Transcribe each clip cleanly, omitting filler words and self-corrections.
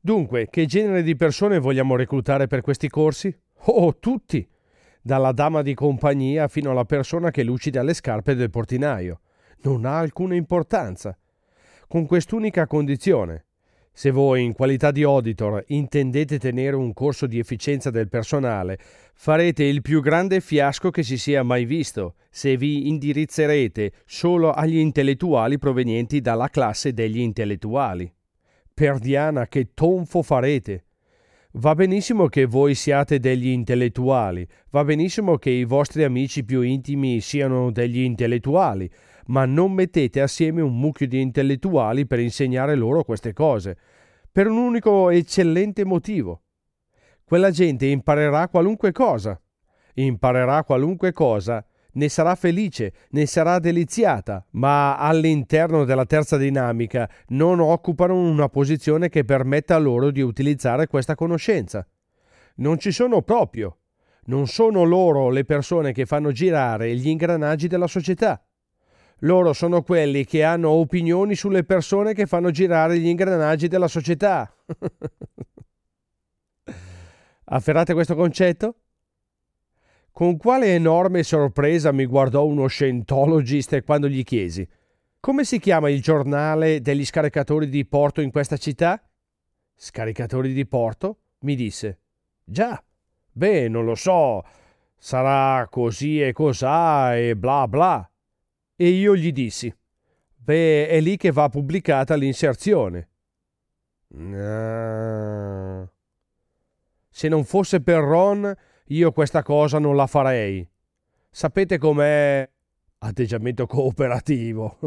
Dunque, che genere di persone vogliamo reclutare per questi corsi? Oh, tutti! Dalla dama di compagnia fino alla persona che lucida le scarpe del portinaio. Non ha alcuna importanza. Con quest'unica condizione. Se voi, in qualità di auditor, intendete tenere un corso di efficienza del personale, farete il più grande fiasco che si sia mai visto se vi indirizzerete solo agli intellettuali provenienti dalla classe degli intellettuali. Perdiana, che tonfo farete! Va benissimo che voi siate degli intellettuali, va benissimo che i vostri amici più intimi siano degli intellettuali, ma non mettete assieme un mucchio di intellettuali per insegnare loro queste cose, per un unico eccellente motivo. Quella gente imparerà qualunque cosa, ne sarà felice, ne sarà deliziata, ma all'interno della terza dinamica non occupano una posizione che permetta loro di utilizzare questa conoscenza. Non ci sono proprio. Non sono loro le persone che fanno girare gli ingranaggi della società. Loro sono quelli che hanno opinioni sulle persone che fanno girare gli ingranaggi della società. Afferrate questo concetto? Con quale enorme sorpresa mi guardò uno Scientologist quando gli chiesi: come si chiama il giornale degli scaricatori di porto in questa città? Scaricatori di porto? Mi disse. Già, beh, non lo so, sarà così e cosà e bla bla. E io gli dissi: beh, è lì che va pubblicata l'inserzione. Se non fosse per Ron, io questa cosa non la farei. Sapete com'è? Atteggiamento cooperativo.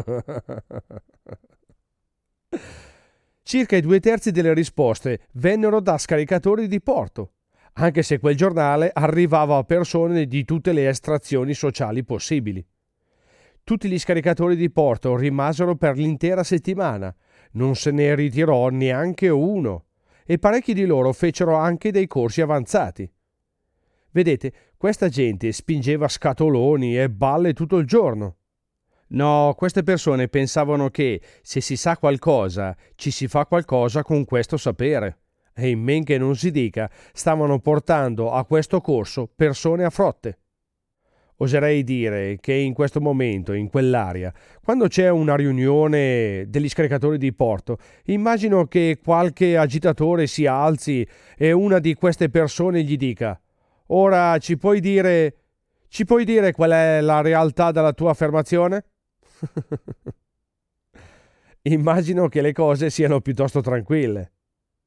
Circa i 2/3 delle risposte vennero da scaricatori di porto, anche se quel giornale arrivava a persone di tutte le estrazioni sociali possibili. Tutti gli scaricatori di porto rimasero per l'intera settimana, non se ne ritirò neanche uno, e parecchi di loro fecero anche dei corsi avanzati. Vedete, questa gente spingeva scatoloni e balle tutto il giorno. No, queste persone pensavano che, se si sa qualcosa, ci si fa qualcosa con questo sapere. E in men che non si dica, stavano portando a questo corso persone a frotte. Oserei dire che in questo momento, in quell'area, quando c'è una riunione degli scaricatori di porto, immagino che qualche agitatore si alzi e una di queste persone gli dica: ora ci puoi dire qual è la realtà della tua affermazione? Immagino che le cose siano piuttosto tranquille.